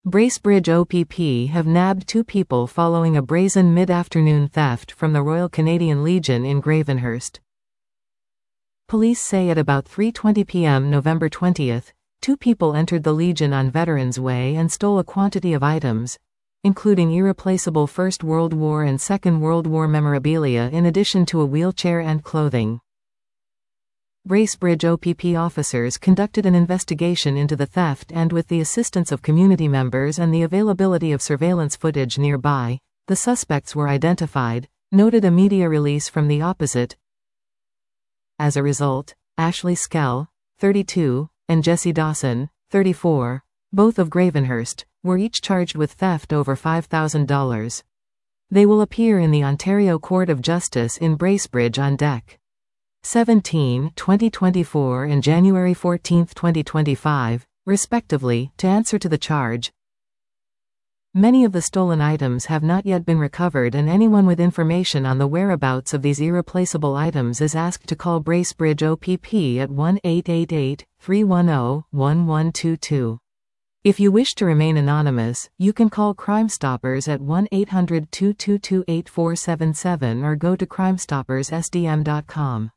Bracebridge OPP have nabbed 2 people following a brazen mid-afternoon theft from the Royal Canadian Legion in Gravenhurst. Police say at about 3:20 p.m. November 20, 2 people entered the Legion on Veterans Way and stole a quantity of items, including irreplaceable First World War and Second World War memorabilia in addition to a wheelchair and clothing. Bracebridge OPP officers conducted an investigation into the theft and with the assistance of community members and the availability of surveillance footage nearby, the suspects were identified, noted a media release from the opposite. As a result, Ashley Skell, 32, and Jesse Dawson, 34, both of Gravenhurst, were each charged with theft over $5,000. They will appear in the Ontario Court of Justice in Bracebridge on Dec. 17, 2024 and January 14, 2025, respectively, to answer to the charge. Many of the stolen items have not yet been recovered, and anyone with information on the whereabouts of these irreplaceable items is asked to call Bracebridge OPP at 1-888-310-1122. If you wish to remain anonymous, you can call Crime Stoppers at 1-800-222-8477 or go to crimestopperssdm.com.